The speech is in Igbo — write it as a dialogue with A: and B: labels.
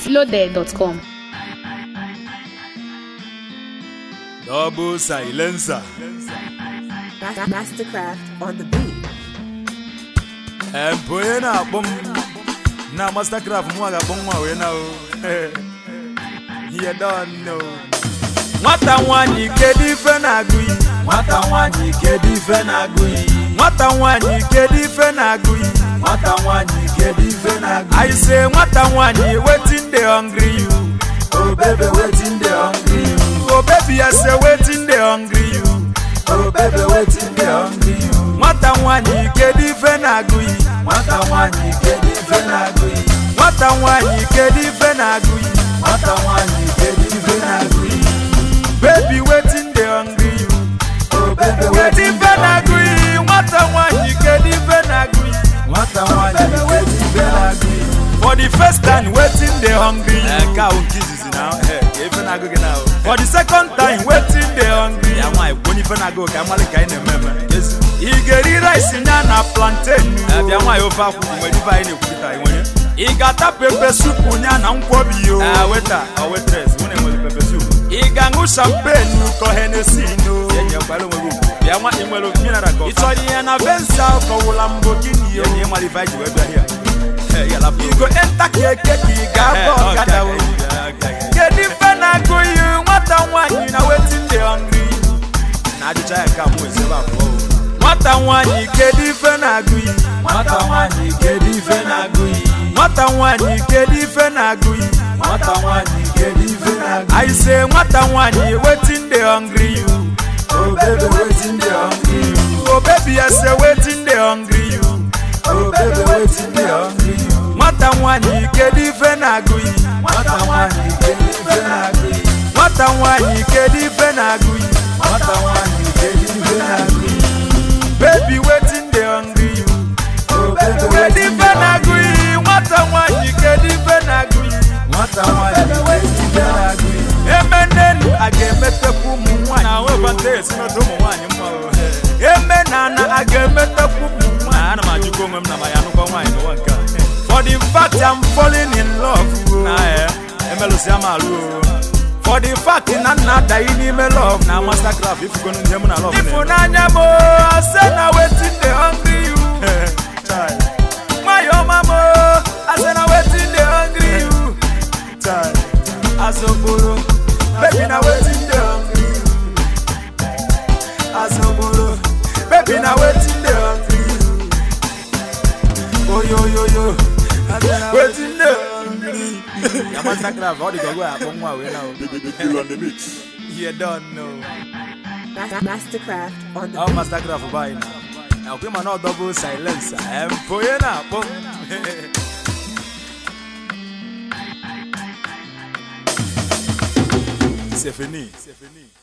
A: mintloaded.com.
B: Double silencer.
C: Mastercraft on the beat.
B: Poena bom na Mastercraft mwaga bongwa we now. You don't know. Nwata nwanyi kedi fe na gui. Nwata nwanyi kedi fe na gui. Nwata nwanyi kedi fe na gui. Nwata nwanyi kedi fe na gui. I say nwata nwanyi waiting dey hungry you. Oh baby waiting dey hungry you. Oh baby I say waiting dey hungry you. Oh baby waiting dey hungry you. Nwata nwanyi kedi fe na gui. Nwata nwanyi kedi fe na gui. Nwata nwanyi kedi fe na gui. Nwata nwanyi kedi fe na gui. Baby waiting dey hungry you. Oh baby waiting fe na gui. Nwata nwanyi kedi fe na gui. Nwata nwanyi kedi fe na gui. For the first time waiting dey hungry you. Cow kisses now. Hey, fe na gui now. For the second time waiting dey hungry. Ya why boni fe na go ka mali kai na meme. Yes. Igeri rice nya na plantain. Ya why ofa ku mo di fa ina kuta iwon. Igata pepper soup nya na nkwobi yo. Waiter or waitress wona mo pepper soup. Igangu champagne ko Hennessy no. Yenye kwalo mo bi. Ya why imwelo mineral ko. Itori na Venza ko Lamborghini yo. Yenye mali vai we bia here. Hey, ya la you go enter keke ga go kada wo. Kedi fe na go you nwata nwanyi na waiting dey hungry. Na di chaya ka mo se ba ko. Nwata nwanyi kedi fe na gui. Nwata nwanyi kedi fe na gui. Nwata nwanyi kedi fe na gui. Nwata nwanyi kedi fe na gui. I say nwata nwanyi waiting dey hungry you. Oh baby waiting dey hungry you. Oh baby I say waiting dey hungry you. Oh baby waiting dey hungry you. Nwata nwanyi kedi fe na gui. Nwata nwanyi kedi fe na gui. Nwata nwanyi kedi fe na gui. Nwata nwanyi kedi fe na gui. Baby waiting dey hungry you. Oh baby waiting dey hungry you. Nwata nwanyi kedi fe na gui. Nwata nwanyi waiting dey hungry you. Emenenu agemeteku mu nwanyi. Na we bante si no do mu nwanyi mma o. Emenana agemeteku mu nwanyi. Na na majuko ngem na bayanu kwa nwanyi no wanka. For the fact I'm falling in love. Na emelo si amalu. For the fact na die ni me love. Na Mastercraft if you go no njemu na love. If una nyamo I say na waiting dey hungry you. Child. My mama I say na waiting dey hungry you. Child. Asoboro baby na waiting dey hungry you. Asoboro baby na waiting dey hungry you. Oh yo waiting dey hungry. Ya Mastercraft all the go abonwa we now. Baby on the mix. You don't know.
C: Mastercraft on the
B: beat. Oh Mastercraft buy now. Now we man not double silencer. Poena bom. C'est fini.